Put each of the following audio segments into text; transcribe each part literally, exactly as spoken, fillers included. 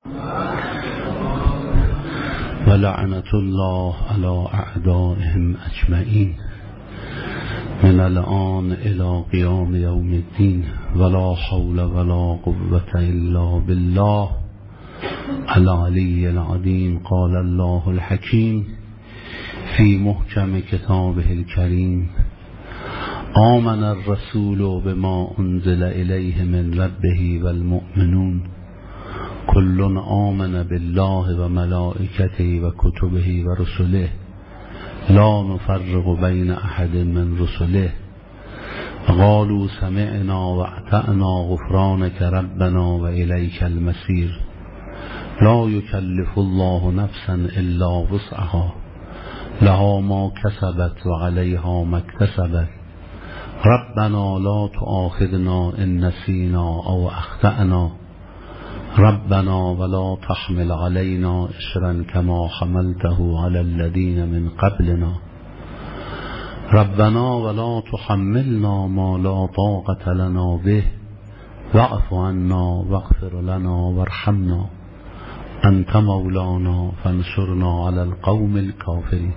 ولعنة الله على أعدائهم أجمعين من الآن إلى قيام يوم الدين ولا حول ولا قوة إلا بالله العلي العظيم. قال الله الحكيم في محكم كتابه الكريم: آمن الرسول بما أنزل إليه من ربه والمؤمنون كل آمن بالله وملائكته وكتبه ورسله لا نفرق بين أحد من رسله قالوا سمعنا واطعنا غفرانك ربنا وإليك المصير لا يكلف الله نفسا إلا وسعها لها ما كسبت وعليها ما اكتسبت ربنا لا تؤاخذنا إن نسينا أو أخطأنا ربنا ولا تحمل علينا إصرا كما حملته على الذين من قبلنا ربنا ولا تحملنا ما لا طاقة لنا به واعف عنا واغفر لنا وارحمنا أنت مولانا فانصرنا على القوم الكافرین.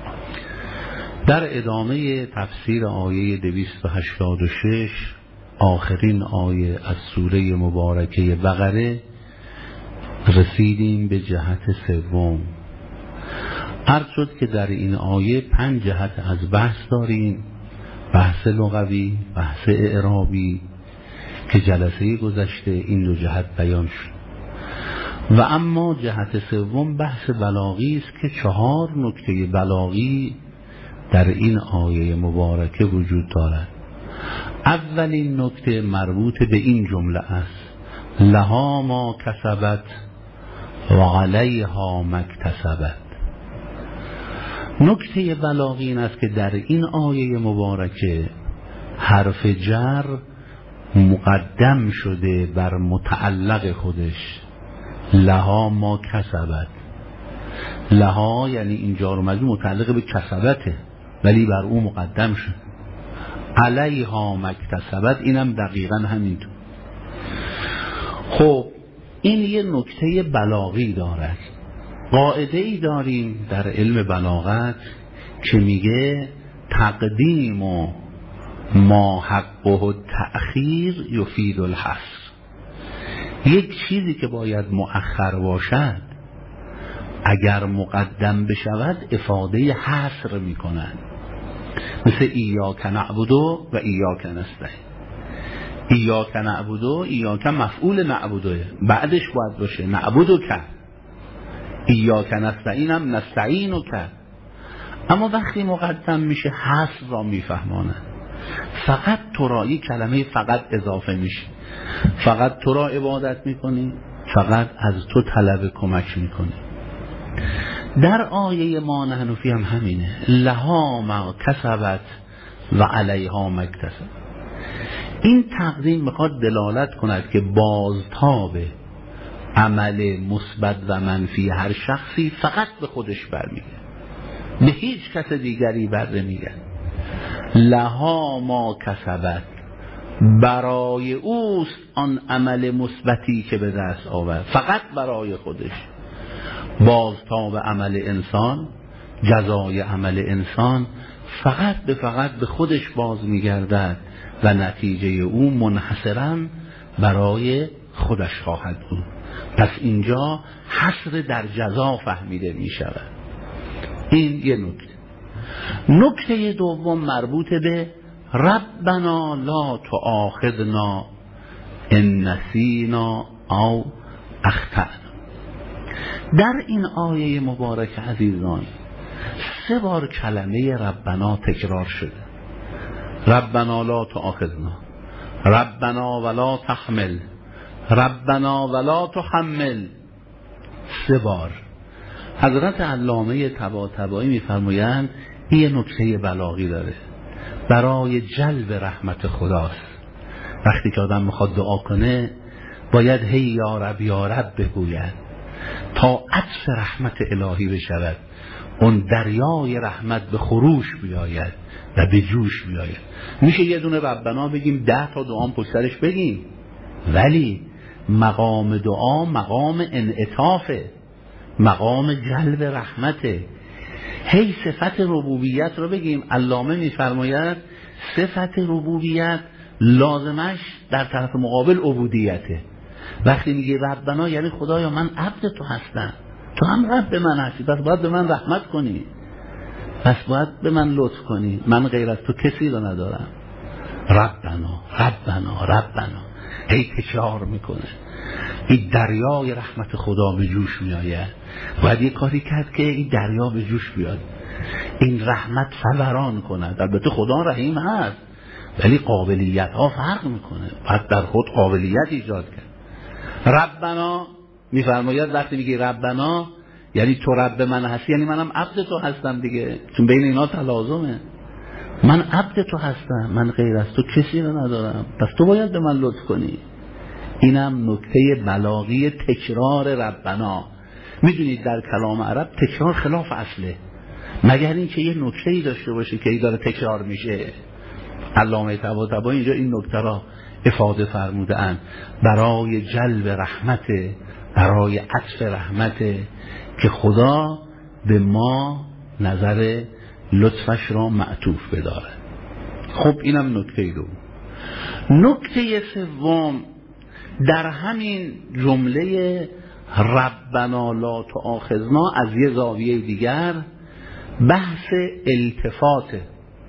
در ادامه تفسیر آیه دویست و هشتاد و شش آخرین آیه از سوره مبارکه بقره رسیدیم به جهت سوم. عرض شد که در این آیه پنج جهت از بحث داریم: بحث لغوی، بحث اعرابی که جلسه گذشته این دو جهت بیان شد، و اما جهت سوم بحث بلاغی است که چهار نکته بلاغی در این آیه مبارکه وجود دارد. اولین نکته مربوط به این جمله است: لها ما کسبت و علیها ما اکتسبت. نکته بلاغی این است که در این آیه مبارکه حرف جر مقدم شده بر متعلق خودش، لها ما کسبت. لها یعنی این جار و مجرور متعلق به کسبته ولی بر او مقدم شد. علیها ما اکتسبت اینم دقیقا همینطور. خب این یه نکته بلاغی دارد. قاعده ای داریم در علم بلاغت که میگه تقدیم و ما حقه تأخیر یفید الحصر. یک چیزی که باید مؤخر باشد اگر مقدم بشود افاده حصر میکنند، مثل ایاک نعبد و ایاک نستعین. ایاک نعبد و ایاک مفعول نعبده بعدش باید باشه نعبدو که، ایاک نستعین هم نستعینو که. اما وقتی مقدم میشه حصر را میفهمانه. فقط تو را، یک کلمه فقط اضافه میشه، فقط تو را عبادت میکنی، فقط از تو طلب کمک میکنی. در آیه ما نحن فی هم همینه: لها ما کسبت و علیها ما اکتسبت. این تقدیم میخواد دلالت کند که بازتاب عمل مثبت و منفی هر شخصی فقط به خودش برمیگرده، به هیچ کس دیگری بر نمیگرده. لها ما کسبت، برای اوست آن عمل مثبتی که به دست آورد، فقط برای خودش. بازتاب عمل انسان، جزای عمل انسان فقط به فقط به خودش باز میگردد و نتیجه او منحصراً برای خودش خواهد بود. پس اینجا حصر در جزا فهمیده می شود. این یه نکته. نکته دوم مربوط به ربنا لا تؤاخذنا ان نسینا او اخطأنا. در این آیه مبارک عزیزان سه بار کلمه ربنا تکرار شده: ربنا لا تؤاخذنا، ربنا ولا تحمل، ربنا ولا تحمل. سه بار. حضرت علامه طباطبایی میفرمایند این یه نکته بلاغی داره، برای جلب رحمت خداست. وقتی که آدم میخواد دعا کنه باید هی یا رب یا رب بگوید تا عطف رحمت الهی بشود، اون دریای رحمت به خروش بیاید و به جوش بیاید. میشه یه دونه ربنا بگیم، ده تا دعام پشت سرش بگیم، ولی مقام دعا مقام انعطافه، مقام جلب رحمته. هی صفت ربوبیت رو بگیم. علامه میفرماید صفت ربوبیت لازمش در طرف مقابل عبودیته. وقتی میگه ربنا یعنی خدایا من عبد تو هستم، تو هم رب من هستی، پس باید به من رحمت کنی، پس باید به من لطف کنی، من غیر از تو کسی رو ندارم. ربنا ربنا ربنا هی تکرار میکنه. این دریای رحمت خدا به جوش میآید. باید یه کاری کرد که این دریا به جوش بیاد، این رحمت فوران کند. البته خدا رحیم هست ولی قابلیت ها فرق میکنه، پس در خود قابلیت ایجاد کرد. ربنا میفرماید وقتی میگی ربنا یعنی تو رب من هستی، یعنی منم عبد تو هستم دیگه، چون بین اینا تلازمه. من عبد تو هستم، من غیر از تو کسی رو ندارم، پس تو باید به من لطف کنی. اینم نکته بلاغی تکرار ربنا. میدونید در کلام عرب تکرار خلاف اصله، مگر این که یه نکته‌ای داشته باشه که ای داره تکرار میشه. علامه طباطبایی اینجا این نکته را افاده فرموده اند برای جلب رحمت، برای عطف رحمت که خدا به ما نظر لطفش را معطوف بداره. خب اینم نکته دو. نکته سوم در همین جمله ربنا لا تؤاخذنا از یه زاویه دیگر بحث التفاته.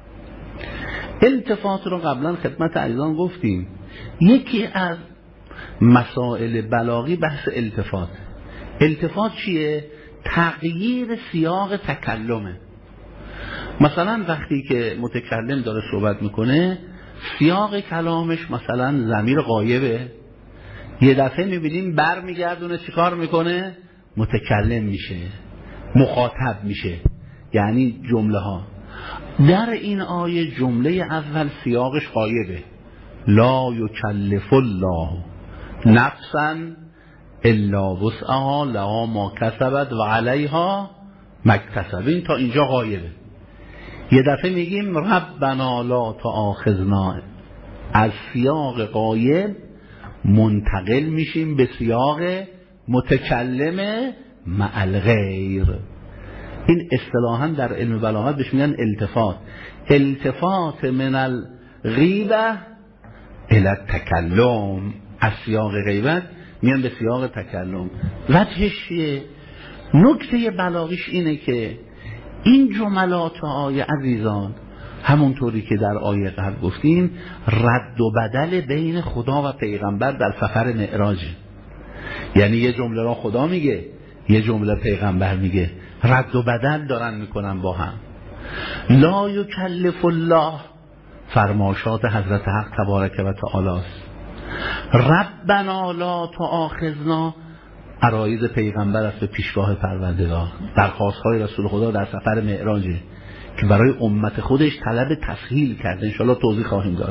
التفات رو قبلا خدمت عزیزان گفتیم، یکی از مسائل بلاغی بحث التفات. التفات چیه؟ تغییر سیاق تکلمه. مثلا وقتی که متکلم داره صحبت میکنه سیاق کلامش مثلا ضمیر غایبه، یه دفعه میبینیم بر میگردونه چیکار میکنه؟ متکلم میشه، مخاطب میشه، یعنی جمله ها. در این آیه جمله اول سیاقش غایبه، لا یکلف الله نفسا الا وسعها لها ما کسبت و علیها ما اکتسبت. این تا اینجا غایبه. یه دفعه میگیم ربنا لا تؤاخذنا، از سیاق غایب منتقل میشیم به سیاق متکلم مع الغیر. این اصطلاحاً در علم بلاغت بهش میگن التفات. التفات من الغیبه الی التکلم، از سیاق غیبت میان به سیاق تکلم. وجهش چیه؟ نکته بلاغیش اینه که این جملات آیه عزیزان همونطوری که در آیه قبل گفتیم رد و بدل بین خدا و پیغمبر در سفر معراج، یعنی یه جمله را خدا میگه یه جمله پیغمبر میگه، رد و بدل دارن میکنن با هم. لا یکلف الله فرماشات حضرت حق تبارک و تعالی است. ربنا لا تؤاخذنا عرایض پیغمبر است به پیشگاه پروردگار، درخواست‌های رسول خدا در سفر معراجه که برای امت خودش طلب تسهیل کرده، انشاءالله توضیح خواهیم داد.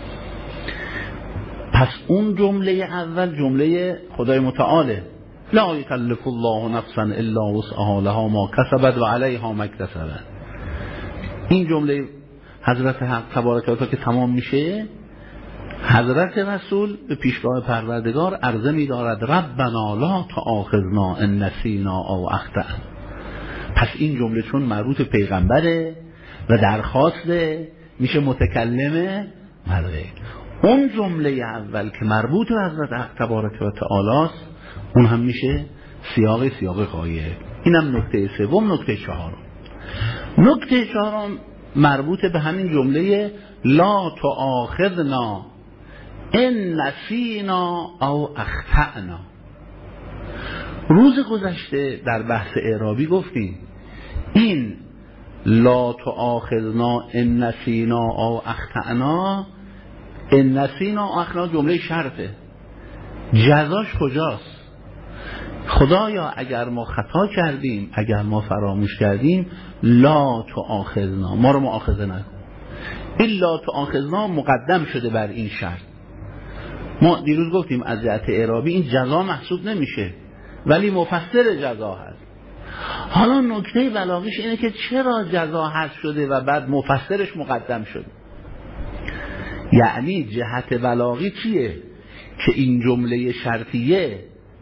پس اون جمله اول جمله خدای متعاله، لا یکلف الله نفسا الا وسعها لها ما کسبت و علیها ما اکتسبت. این جمله حضرت حق تبارک و تعالی که تمام میشه، حضرت رسول به پیشگاه پروردگار عرضه می دارد ربنا لا تؤاخذنا ان نسینا او اخطأنا. پس این جمله چون مربوط پیغمبره و درخواسته میشه متکلمه مرده. اون جمله اول که مربوط به حضرت حق تبارک و تعالی است اون هم میشه سیاق سیاق غایب. اینم نکته سوم. نکته چهارم نکته چهارم مربوط به همین جمله لا تؤاخذنا ان نسینا او اخطأنا. روز گذشته در بحث اعرابی گفتیم این لا تؤاخذنا ان نسینا او اخطأنا، ان نسینا او اخطأنا جمله شرطه، جزاش کجاست؟ خدایا اگر ما خطا کردیم، اگر ما فراموش کردیم، لا تؤاخذنا، ما رو مؤاخذه نکن. این لا تؤاخذنا مقدم شده بر این شرط. ما دیروز گفتیم از جهت اعرابی این جزا محسوب نمیشه ولی مفسر جزا هست. حالا نکته بلاغیش اینه که چرا جزا هست شده و بعد مفسرش مقدم شده. یعنی جهت بلاغی چیه؟ که این جمله شرطیه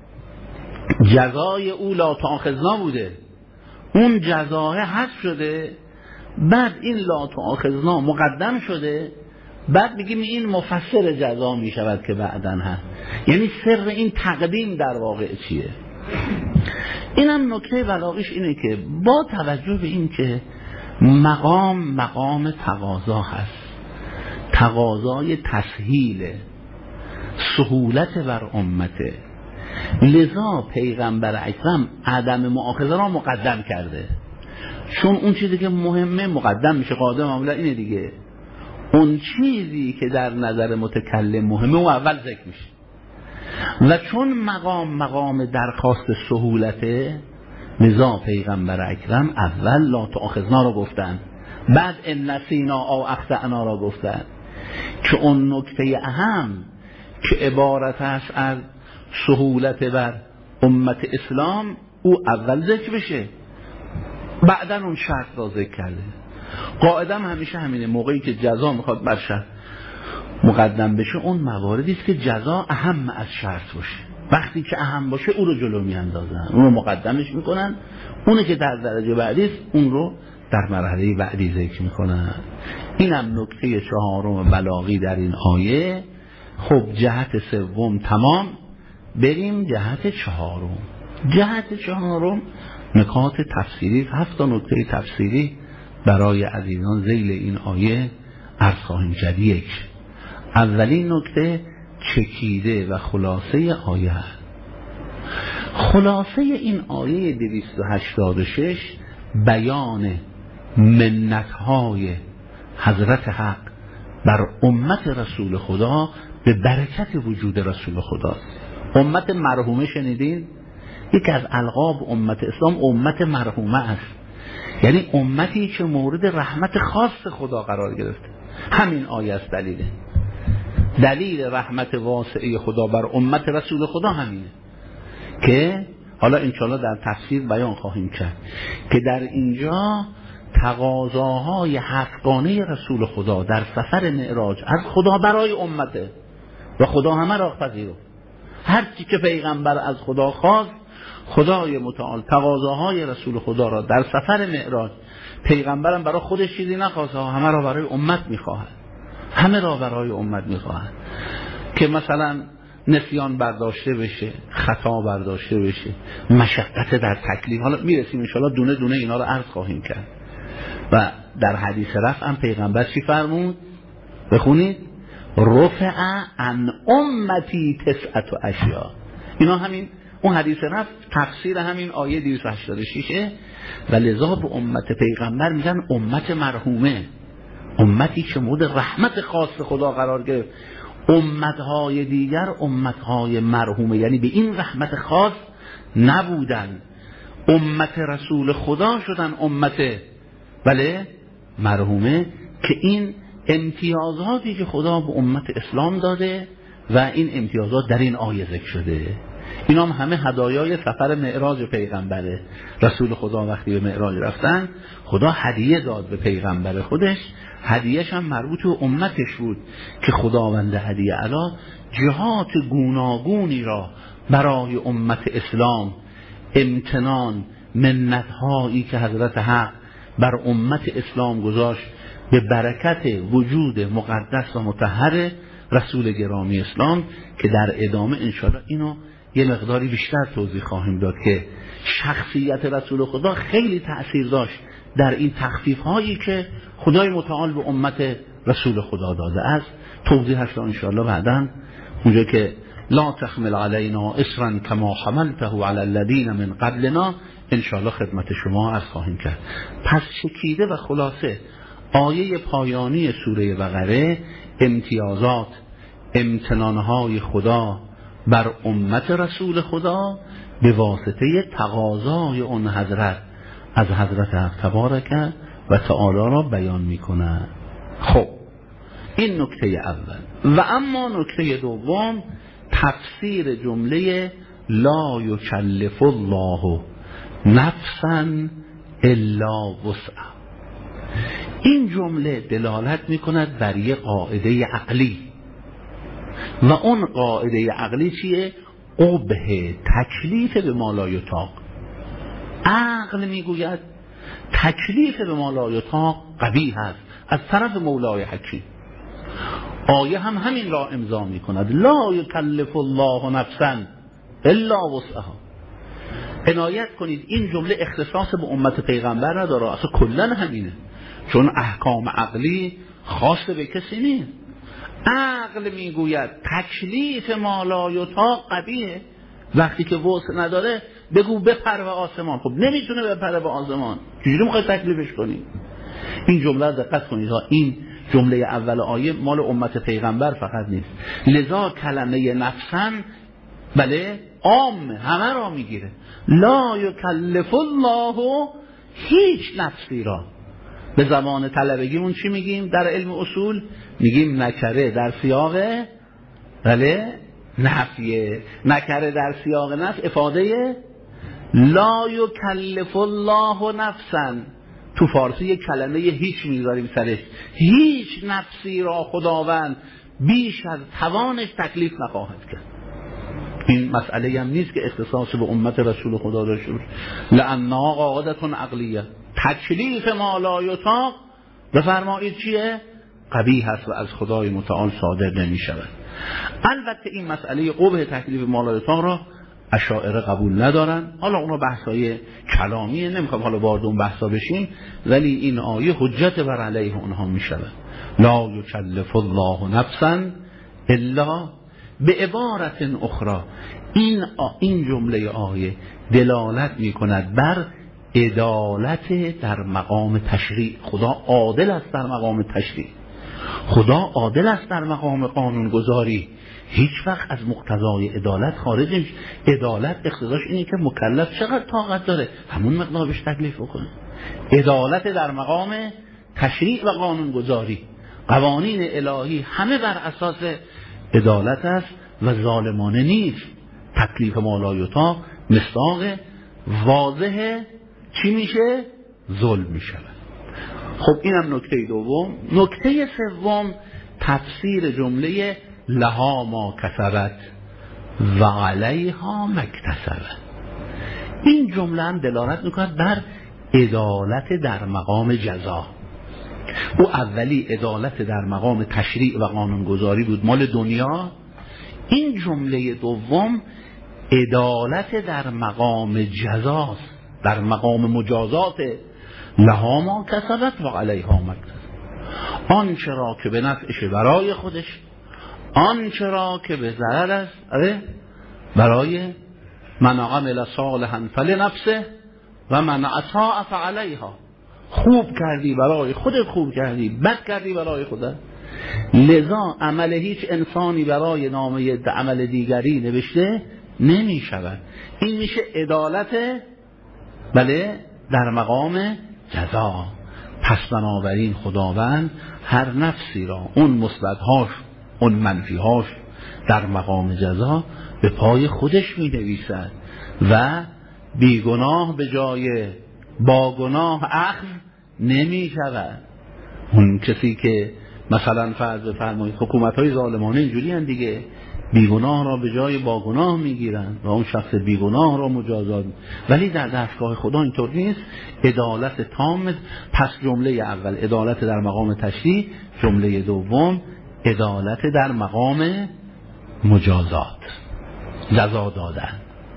جزای او لا تؤاخذنا بوده، اون جزای حذف شده، بعد این لا تؤاخذنا مقدم شده، بعد میگیم این مفسر جزا میشود که بعدن هست. یعنی سر این تقدیم در واقع چیه؟ اینم نکته بلاغیش اینه که با توجه به این که مقام مقام تقاضا هست، تقاضای تسهیل سهولت بر امته، لذا پیغمبر اکرم عدم مؤاخذه را مقدم کرده، چون اون چیزی که مهمه مقدم میشه. قاعده معامله اینه دیگه، اون چیزی که در نظر متکلم مهمه اون اول ذکر میشه، و چون مقام مقام درخواست سهولته، لذا پیغمبر اکرم اول لا تؤاخذنا را گفتن، بعد ان نسینا او اخطأنا را گفتن، که اون نکته اهم که عبارت است از سهولت بر امت اسلام او اول ذکر بشه، بعدن اون شرط را ذکر کرده. قاعدم همیشه همینه، موقعی که جزا میخواد بر شرط مقدم بشه اون مواردی است که جزا اهم از شرط باشه، وقتی که اهم باشه او رو جلو میاندازن، اون رو مقدمش میکنن، اونه که در درجه بعدی است اون رو در مرحله بعدی ذکر میکنن. اینم نکته چهارم بلاغی در این آیه. خب جهت سوم تمام، بریم جهت چهارم. جهت چهارم نکات تفسیری، هفت نکته تفسیری برای عزیزان ذیل این آیه عرض خواهیم کرد. یک، اولین نکته چکیده و خلاصه آیه. خلاصه این آیه دویست و هشتاد و شش بیان منتهای حضرت حق بر امت رسول خدا به برکت وجود رسول خداست. امت مرحومه شنیدین؟ یکی از القاب امت اسلام امت مرحومه است، یعنی امتی که مورد رحمت خاص خدا قرار گرفته. همین آیه است دلیله، دلیل رحمت واسعه خدا بر امت رسول خدا همینه که حالا انشاءالله در تفسیر بیان خواهیم کرد که در اینجا تقاضاهای حقانه رسول خدا در سفر معراج از خدا برای امته و خدا همه را پذیرفت. هر چی که پیغمبر از خدا خواست، خدای متعال تقاضاهای رسول خدا را در سفر معراج، پیغمبرم برای خودش چیزی نخواست، همه را برای امت میخواهد، همه را برای امت میخواهد که مثلا نسیان برداشته بشه، خطا برداشته بشه، مشقت در تکلیف. حالا میرسیم انشاءالله دونه دونه اینا رو عرض خواهیم کرد. و در حدیث رفع هم پیغمبر چی فرمود؟ بخونید رفع عن امتی تسعة اشیاء. اینا همین اون حدیث رفع تفسیر همین آیه دویست و هشتاد و شش و لذا به امت پیغمبر میگن امت مرحومه، امتی که مورد رحمت خاص خدا قرار گرفت. امتهای دیگر امتهای مرحومه، یعنی به این رحمت خاص نبودن، امت رسول خدا شدن امت بله مرحومه، که این امتیازاتی که خدا به امت اسلام داده و این امتیازات در این آیه ذکر شده. اینا هم همه هدایای سفر معراج پیغمبره. رسول خدا وقتی به معراج رفتن خدا هدیه داد به پیغمبر خودش، هدیهش هم مربوط به امتش بود که خداوند هدیه علا جهات گوناگونی را برای امت اسلام، امتنان منتهایی که حضرت حق بر امت اسلام گذاشت به برکت وجود مقدس و مطهر رسول گرامی اسلام، که در ادامه انشاءالله اینو یه مقداری بیشتر توضیح خواهیم داد که شخصیت رسول خدا خیلی تأثیر داشت در این تخفیف هایی که خدای متعال به امت رسول خدا داده است. توضیح هست انشاءالله بعداً اونجا که لا تحمل علینا اصرا کما حملته علی الذین من قبلنا انشاءالله خدمت شما عرض خواهیم کرد. پس چکیده و خلاصه آیه پایانی سوره بقره امتیازات امتنانهای خدا بر امت رسول خدا به واسطه تقاضای اون حضرت از حضرت حق تبارک و تعالی را بیان میکنه. خب این نکته اول. و اما نکته دوم تفسیر جمله لا یکلف الله نفسا الا وسعها. این جمله دلالت میکند بر یک قاعده عقلی و اون قاعده عقلی چیه؟ قبح، تکلیف به ما لا یطاق. عقل میگوید تکلیف به ما لا یطاق قبیح است از طرف مولای حکیم. آیه هم همین را امضا می کند، لا یکلف الله نفسا الا وسعها. عنایت کنید این جمله اختصاص به امت پیغمبر نداره، اصلا کلن همینه، چون احکام عقلی خاص به کسی نیست. عقل میگوید تکلیف ما لا یطاق قبیحه، وقتی که وسع نداره بگو بپر به آسمان. خب نمیتونه بپره به آسمان، چجوری میخوای تکلیفش کنی؟ این جمله دقت کنید ها، این جمله اول آیه مال امت پیغمبر فقط نیست، لذا کلمه نفسن بله عام همه را میگیره. لا یکلف الله هیچ نفسی را. به زمان طلبگیمون چی میگیم در علم اصول؟ میگیم نکره در سیاق بله نفیه، نکره در سیاق نفی افاده لا یکلف الله نفسا. تو فارسی یک کلمه هیچ میذاریم سرش، هیچ نفسی را خداوند بیش از توانش تکلیف نخواهد کرد. این مسئله هم نیست که اختصاص به امت رسول خدا داشته باشه. لأنها قاعدة عقلیه، تکلیف ما لا یطاق بفرمایید چیه؟ قبیح است و از خدای متعال صادر نمی شود. البته این مسئله قبح تکلیف ما لا یطاق را اشاعره قبول ندارن. حالا اونها بحثای کلامیه، نمیخوام حالا وارد اون بحثا بشیم، ولی این آیه حجت بر علیه اونها می شود. لا یکلف الله نفسا الا. به عبارت اخرى این این جمله آیه دلالت می کند بر عدالت در مقام تشریع. خدا عادل است در مقام تشریع، خدا عادل است در مقام قانون گذاری، هیچ وقت از مقتضای عدالت خارج نمیشه. عدالت اقتضاش اینه که مکلف چقدر طاقت داره همون مقدار بهش تکلیف بکنه. عدالت در مقام تشریع و قانون گذاری، قوانین الهی همه بر اساس عدالت است و ظالمانه نیست. تکلیف ما لا یطاق مصداق واضح چی میشه؟ ظلم میشه. خب اینم نکته دوم. نکته سوم تفسیر جمله لها ما کسبت و علیها ما اکتسبت. این جمله هم دلالت میکند بر عدالت در مقام جزا. او اولی عدالت در مقام تشریع و قانونگذاری بود، مال دنیا. این جمله دوم عدالت در مقام جزاست، در مقام مجازات. لها ما کسبت و علیها ما اکتسبت. آنچه را که به نفعش برای خودش، آنچه را که به ضرر است برای من عمل صالحا فلنفسه و من اساء فعلیها. خوب کردی برای خودت، خوب کردی، بد کردی برای خودت. لذا عمل هیچ انسانی برای نامه عمل دیگری نوشته نمی شود. این میشه عدالت بله در مقام جزا. پس بنابراین خداوند هر نفسی را اون مثبت‌هاش اون منفی‌هاش در مقام جزا به پای خودش می نویسد و بیگناه به جای با گناه اخذ نمی شود. اون کسی که مثلا فرض بفرمایید حکومت‌های ظالمانه اینجوری هستند دیگه، بیگناه را به جای با گناه میگیرن و اون شخص بیگناه را مجازات. ولی در دستگاه خدا اینطور نیست. عدالت تام. پس جمله اول عدالت در مقام تشریع، جمله دوم عدالت در مقام مجازات، جزا دادن.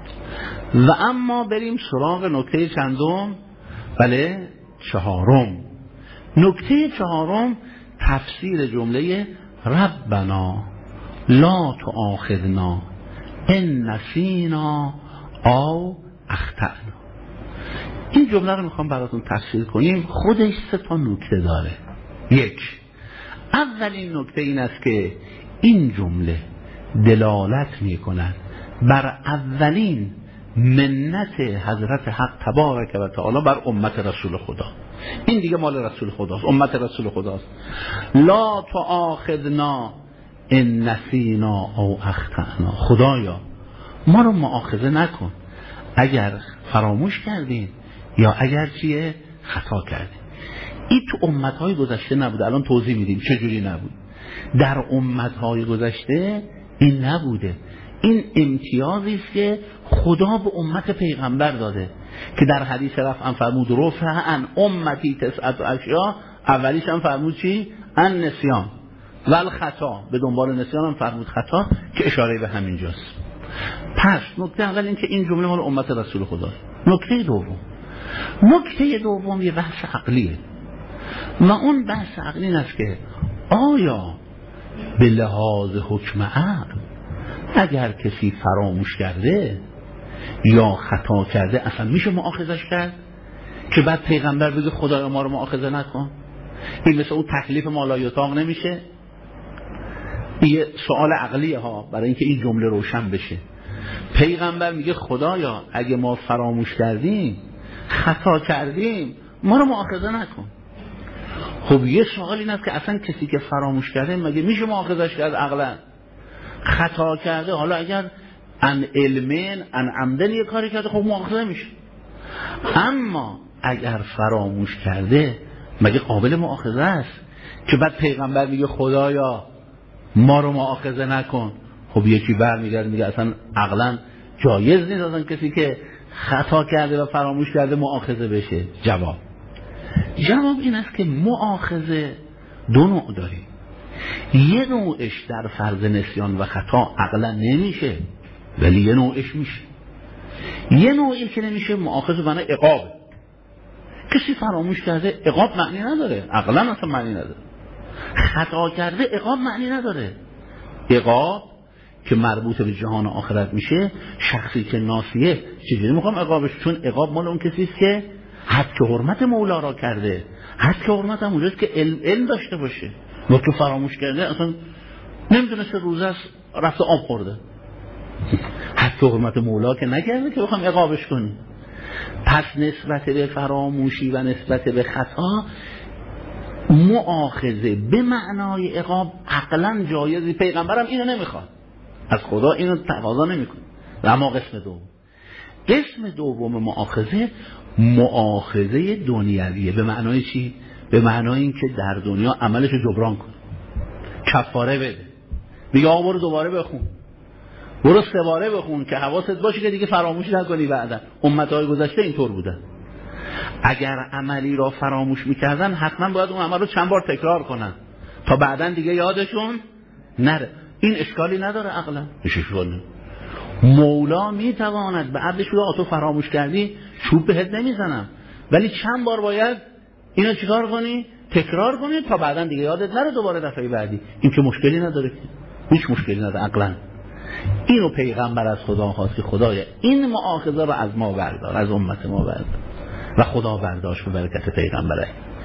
و اما بریم سراغ نکته چندم، بله چهارم. نکته چهارم تفسیر جمله ربنا لا تؤاخذنا ان نسینا او اخطأنا. این جمله رو میخوام براتون تفسیر کنیم. خودش سه تا نکته داره. یک، اولین نکته این است که این جمله دلالت میکند بر اولین منت حضرت حق تبارک و تعالی بر امت رسول خدا. این دیگه مال رسول خداست، امت رسول خداست. لا تؤاخذنا ان نسینا او اخطأنا. خدایا ما رو مؤاخذه نکن اگر فراموش کردیم یا اگر چیه خطا کردیم. این تو امتهای گذشته نبود. الان توضیح میدیم چه جوری نبود. در امتهای گذشته این نبوده. این امتیازی است که خدا به امت پیغمبر داده که در حدیث رفع فرمود رفع عن امتی تسعت اشیاء، اولیش هم فرمود چی؟ ان نسیان و الخطا، به دنبال نسیان هم فرمود خطا که اشاره به همینجاست. پس نکته اول این که این جمله مال امت رسول خدا. نکته دوم، نکته دوم یه بحث عقلیه و اون بحث عقلی این است که آیا به لحاظ حکم عقل اگر کسی فراموش کرده یا خطا کرده اصلا میشه مؤاخذش کرد که بعد پیغمبر بگه خدایا ما رو مؤاخذه نکن؟ این مثل اون تکلیف مالایطاق نمیشه؟ یه سوال عقلیه ها برای اینکه این جمله روشن بشه. پیغمبر میگه خدایا اگه ما فراموش کردیم خطا کردیم ما رو مؤاخذه نکن. خب یه سوال این است که اصلا کسی که فراموش کرده مگه میشه مؤاخذش کرد عقلا؟ خطا کرده حالا اگر ان علمین ان عمدن یه کاری کرده خب مؤاخذه میشه، اما اگر فراموش کرده مگه قابل مؤاخذه است که بعد پیغمبر میگه خدایا ما رو مؤاخذه نکن؟ خب یکی برمیگرده میگه اصلا عقلا جایز نیست اصلا کسی که خطا کرده و فراموش کرده مؤاخذه بشه. جواب جواب این است که مؤاخذه دو نوع داریم. یه نوعش در فرض نسیان و خطا عقلا نمیشه ولی یه نوعش میشه. یه نوعی که نمیشه مؤاخذه معنی عقاب. کسی فراموش کرده عقاب معنی نداره، عقلا اصلا معنی نداره. خطا کرده عقاب معنی نداره. عقاب که مربوط به جهان آخرت میشه، شخصی که ناسیه چجوری میخوام عقابش؟ چون عقاب مال اون کسی است که حد که حرمت مولا را کرده. حد که حرمت هم اونجاست که علم, علم داشته باشه. و که فراموش کرده اصلا نمیدونسته روزه است رفته آب خورده. حد که حرمت مولا که نکرده که بخوام عقابش کنی. پس نسبت به فراموشی و نسبت به خطا مؤاخذه به معنای عقاب عقلا جایزی. پیغمبرم اینو نمیخواد، از خدا اینو تقاضا نمیکنه. و اما قسم دوم، قسم دوم مؤاخذه مؤاخذه دنیویه. به معنای چی؟ به معنای این که در دنیا عملش جبران کنه، کفاره بده، میگه آقا برو دوباره بخون، برو سه باره بخون که حواست باشه که دیگه فراموش نکنی. بعدا امتهای گذشته اینطور بودن، اگر عملی را فراموش میکردن حتما باید اون عمل رو چند بار تکرار کنن تا بعدا دیگه یادشون نره. این اشکالی نداره عقلا، اشکالی. مولا میتواند به عبدش رو تو فراموش کردی چوب بهت نمیزنم، ولی چند بار باید اینو چیکار کنی؟ تکرار کنی تا بعدا دیگه یادت نره دوباره دفعه بعدی. این که مشکلی نداره، هیچ مشکلی نداره عقلا. اینو پیغمبر از خدا خواست که خدایا این مؤاخذه رو از ما بردار، از امت ما بردار، و خدا برداشت به برکت پیغمبره.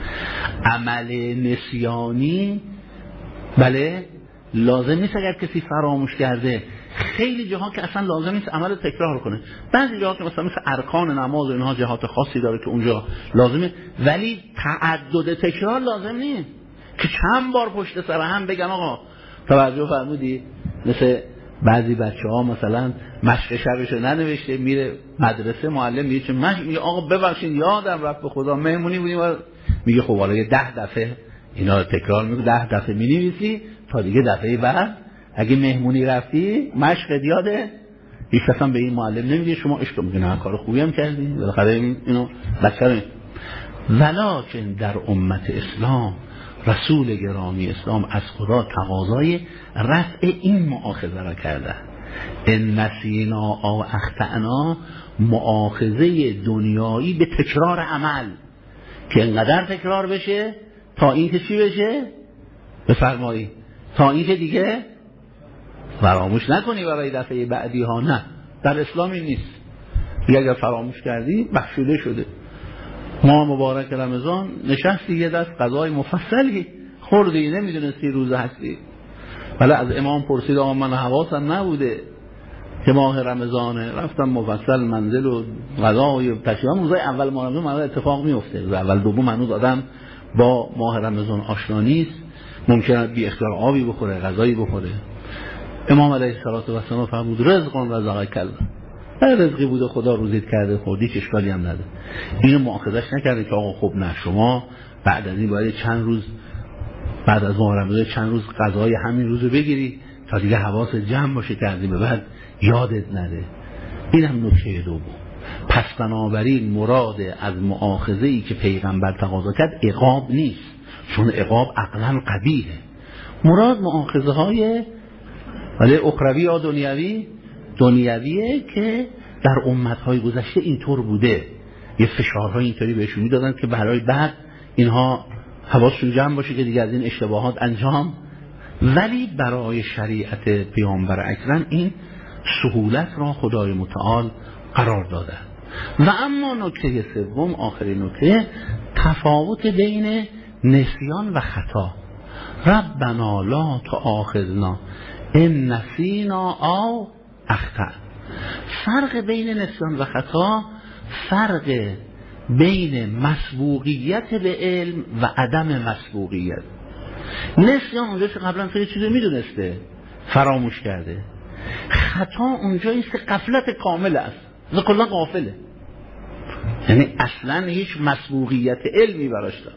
عمل نسیانی بله لازم نیست اگر کسی فراموش کرده. خیلی جاها که اصلا لازم نیست عمل تکرار کنه. بعضی جاها که مثلا مثل ارکان نماز و اینها جهات خاصی داره که اونجا لازمه، ولی تعدد تکرار لازم نیست که چند بار پشت سر هم بگن آقا توجه فرمودی. مثل بعضی بچه ها مثلا مشق شبشو ننوشته میره مدرسه، معلم میگه چه مشق، میگه آقا ببخشید یادم رفت به خدا مهمونی بودیم، میگه خب حالا یه ده دفعه اینا رو تکرار میگه، ده دفعه مینویسی تا دیگه دفعه بعد اگه مهمونی رفتی مشق یاده. هیچ کس هم به این معلم نمیگه شما عشق میگه نه کار خوبی هم کردی بالاخره اینو بچه رو. ولکن در امت اسلام رسول گرامی اسلام از خدا تقاضای رفع این مؤاخذه را کرده. ان نسینا او اخطأنا، مؤاخذه دنیایی به تکرار عمل که انقدر تکرار بشه تا این که چی بشه؟ بفرمایی تا این که دیگه فراموش نکنی برای دفعه بعدی ها. نه، در اسلام این نیست. اگر فراموش کردی بخشوده شده. ما مبارک رمضان نشستی یه دست غذای مفصلی خوردی، نمیدونستی روزه هستی، ولی از امام پرسید آقا من حواسم نبوده که ماه رمضانه، رفتم مفصل منزل و غذای تشریفم. روزای اول ماه رمضان معمولا اتفاق میفته، روز اول دوم هنوز آدم با ماه رمضان آشنا نیست، ممکنه بی اختیار آبی بخوره، غذایی بخوره. امام علیه السلام فرمود رزق رزقک الله، هر رزقی بوده خدا روزیت کرده خوردی، هیچ اشکالی هم نداره. اینو مؤاخذش نکرده که آقا خب نه شما بعد از این باید چند روز بعد از ماه رمضان چند روز غذای همین روزو بگیری، تا دیگه حواس جمع باشه که از این به بعد یادت نره. این هم نکته دوم. پس بنابراین مراد از مؤاخذه‌ای که پیغمبر تقاضا کرد عقاب نیست، چون عقاب عقلا قبیحه. مراد مؤاخذه های ولی اخروی یا دنیوی دنیویه که در امتهای گذشته اینطور بوده، یه فشارهای اینطوری بهشون میدادن که برای بعد اینها حواسشون جمع باشه که دیگه از این اشتباهات انجام. ولی برای شریعت پیامبر اکرم این سهولت را خدای متعال قرار داده. و اما نکته سوم، آخرین نکته، تفاوت بین نسیان و خطا. ربنا لا تؤاخذنا ان نسینا او اخطأ. فرق بین نسیان و خطا فرق بین مسبوقیت به علم و عدم مسبوقیت. نسیان اونجا که قبلا تو یه چیزی میدونسته فراموش کرده. خطا اونجایی که غفلت کامل است، از کلا غافله، یعنی اصلا هیچ مسبوقیت علمی براش داره.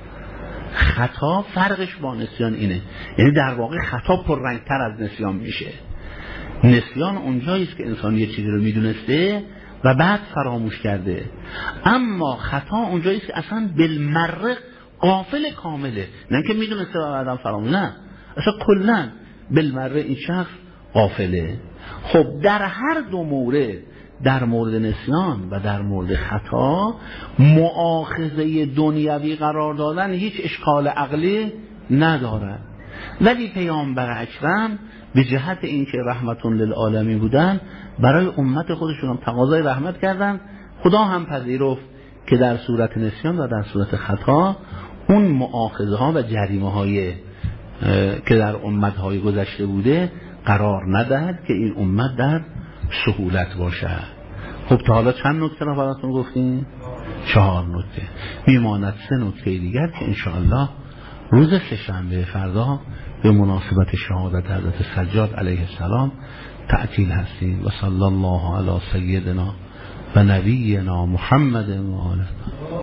خطا فرقش با نسیان اینه، یعنی در واقع خطا پررنگتر از نسیان میشه. نسیان اونجایی که انسان یه چیزی رو میدونسته و بعد فراموش کرده، اما خطا اونجایی که اصلا بالمره غافل کامله، نه که میدونسته و بعدم فراموش، نه اصلا کلا بالمره این شخص غافله. خب در هر دو مورد، در مورد نسیان و در مورد خطا، مؤاخذه دنیوی قرار دادن هیچ اشکال عقلی نداره. ولی پیامبر اکرم به جهت اینکه رحمتون للعالمین بودن، برای امت خودشون هم تقاضای رحمت کردن. خدا هم پذیرفت که در صورت نسیان و در صورت خطا اون مؤاخذه ها و جریمه های که در امت های گذشته بوده قرار ندهد که این امت در سهولت باشه. خب تا حالا چند نکته را براتون گفتیم؟ چهار نکته. میماند سه نکته دیگر که انشاءالله روز سه‌شنبه فردا به مناسبت شهادت حضرت سجاد علیه السلام تعطیل هستیم. و صلی الله علی سیدنا و نبینا محمد و آله.